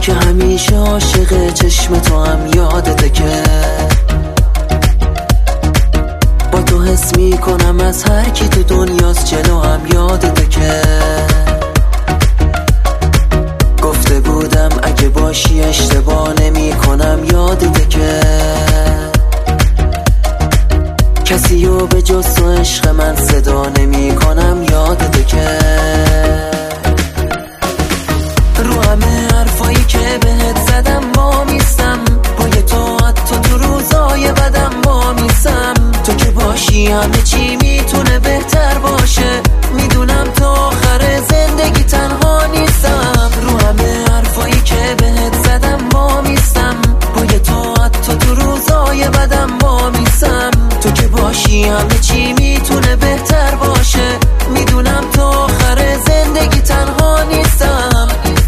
که همیشه عاشق چشم تو هم یادته که با تو حس میکنم از هر کی تو دنیاست جلو هم یادته که گفته بودم اگه باشی اشتباه نمی کنم یادته که کسی رو به جز تو عشق من صدا نمی کنم یادته که رو همه حرفایی که بهت زدم ما میستم پای تو حتی تو روزای بدم ما میستم تو که باشی همه چی میتونه بهتر باشه میدونم تو آخر زندگی تنها نیستم رو همه حرفایی که بهت زدم ما میستم پای تو حتی تو روزای بدم ما میستم تو که باشی همه چی میتونه بهتر باشه میدونم تو آخر زندگی تنها نیستم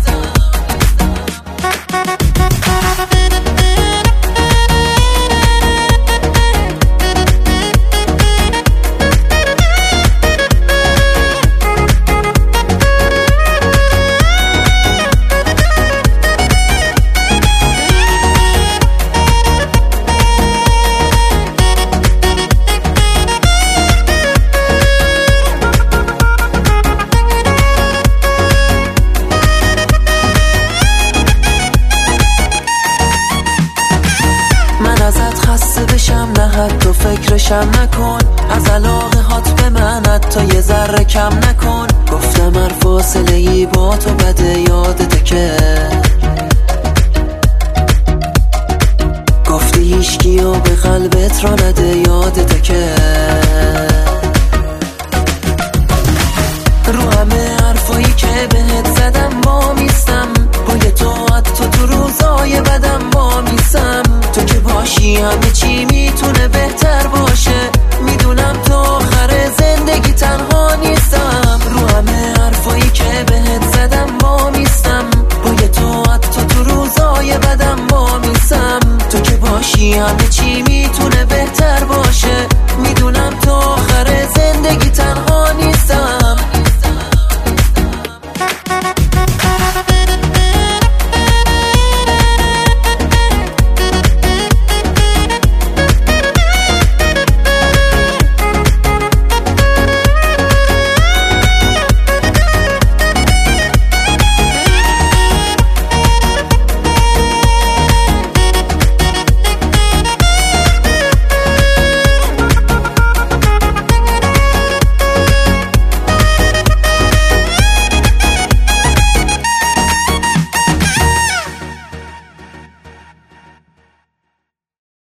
نه حتی فکرشم نکن از علاقه هات به من حتی یه ذره کم نکن گفتم هر فاصله ای با تو بده یادته که گفتی هیچکی و به قلبت را نده یادته که رو همه حرفایی که بهت زدم ما میستم پای تو حتی تو روزای بدم ما میستم تو که باشی همه چی میتونه بهتر باشه میدونم تو آخر زندگی تنها نیستم رو همه حرفایی که بهت زدم ما میستم پای تو حتی تو روزای بدم ما میستم تو که باشی همه چی